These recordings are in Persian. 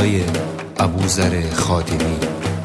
صدای ابوذر خادمی.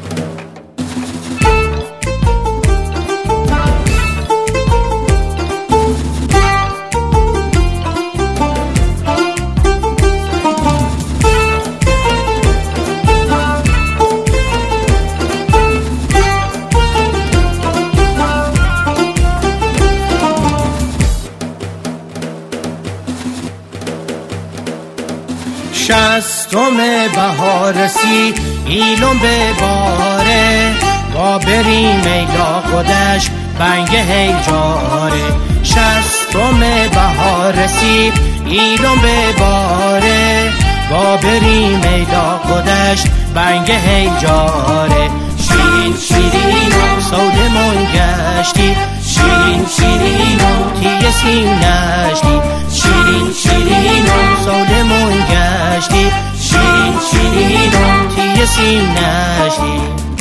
شصتم بهار رسی ایلم به باره با بریم ایلا خودش بنگ هی جاره. شصتم بهار رسی ایلم به باره با بریم ایلا خودش بنگ هی جاره. شیرین شیرین و سودمون گشتی، شیرین شیرین و تیه سیم نشتی، شیرین شیرین و سودمون گشتی، شیرین شیرین و تیه سیم نشتی.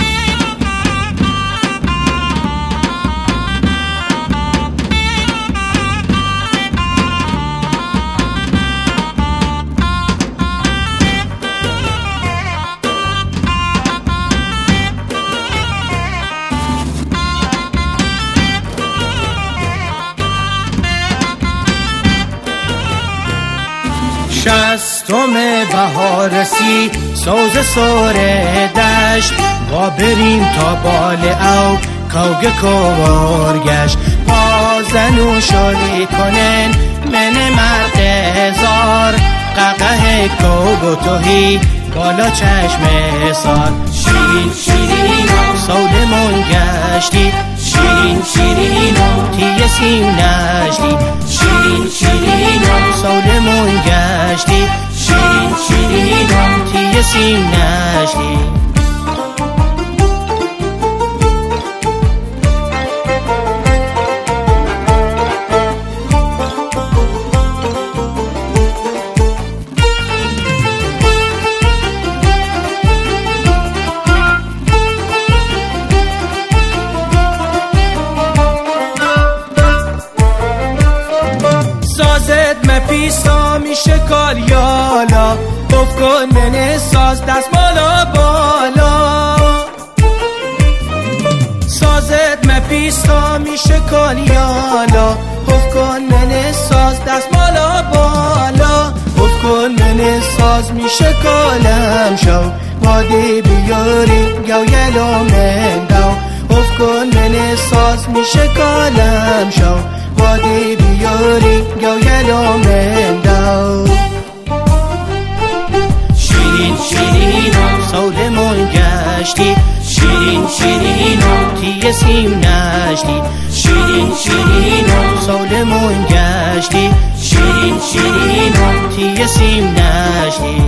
شصتم بهار رسی سوز سوره دشت با بریم تا بال او کوگ کوار گشت. پازن و شالی کنن من مرد زار ققه کوگ و توهی بالا چشم سار. شیرین شیرین و سودمون گشتی، شیرین شیرین و تیه سیم نشتی، شیرین شیرین و سودمون گشتی، شیرین شیرین و تیه سیم نشتی. پیسا میشه کالیالا افت کن من ساز دست بالا بالا. سازت من پیسا میشه کالیالا افت کن من ساز دست بالا بالا. افت کن من ساز میشه کالم شو وادی بیاری گو یلو من دو. افت کن من ساز میشه کالم شو وادی بیاری گو یلو من دو. شیرین شیرین و سودمون گشتی، شیرین شیرین و تیه سیم نشتی، شیرین شیرین و سودمون گشتی، شیرین شیرین و تیه سیم نشتی.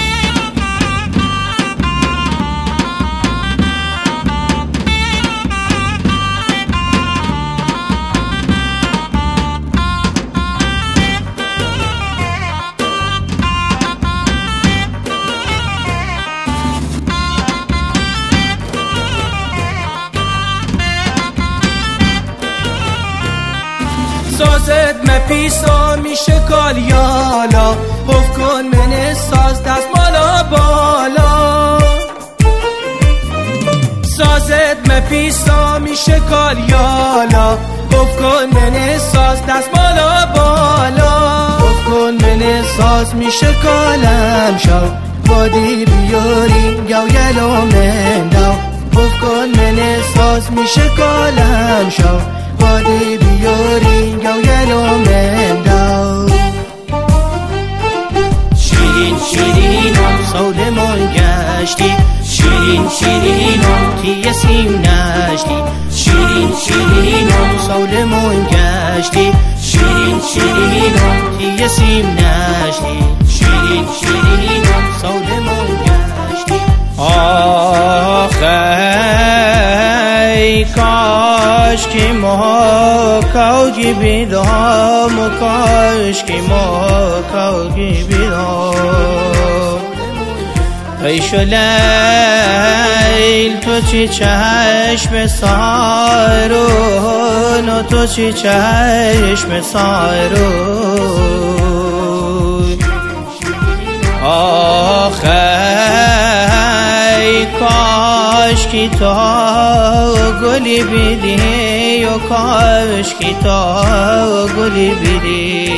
سازت مپیسا میشه کالیالا افت کن من ساز دست بالا بالا. سازت مپیسا میشه کالیالا افت کن من ساز دست بالا بالا. افت کن من ساز میشه کالم شو وادی بیاری گو یلو من دو. افت کن من ساز میشه کالم شو وادی بیاری گو یلو من دو. شیرین شیرین و سودمون گشتی، شیرین شیرین و تیه سیم نشتی، شیرین شیرین و سودمون گشتی، شیرین شیرین و تیه سیم نشتی، شیرین شیرین و سودمون گشتی. آخی کاش که ما کوگی بیدام و کاش که ما کوگی بیدام. ایشو لیل تو چی چشم سایرون و تو چی چشم سایرون. آخه کاشکی تا گلی بیدی و کاشکی تا گلی بیدی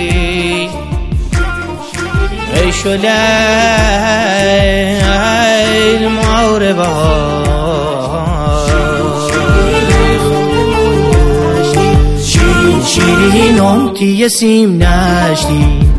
ای شلیل مور بهار شیرین شیرین امتی سیم نشتی